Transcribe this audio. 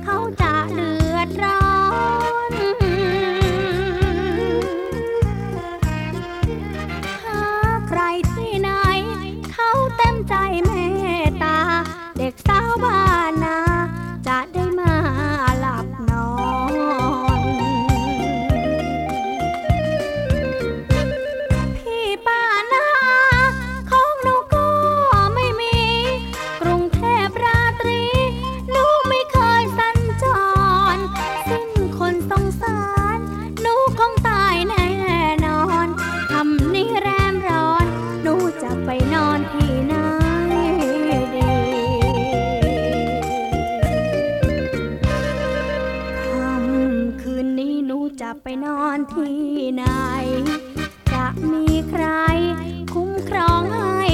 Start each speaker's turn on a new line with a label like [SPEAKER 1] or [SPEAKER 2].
[SPEAKER 1] เขาจะเดือดร้อนหาใครที่ไหนเขาเต็มใจเมตตาเด็กสาวบ้านนาจะได้มาหลับนอนพี่ป้านาของหนูก็ไม่มีกรุงเทพราตรีหนูไม่เคยสัญจรสิ้นคนสงสารหนูคงตายแน่นอนคำนี้แรมร้อนหนูจะไปนอนที่ไหนดีค่ำคืนนี้หนูจะไปนอนที่ไหนจะมีใครคุ้มครองให้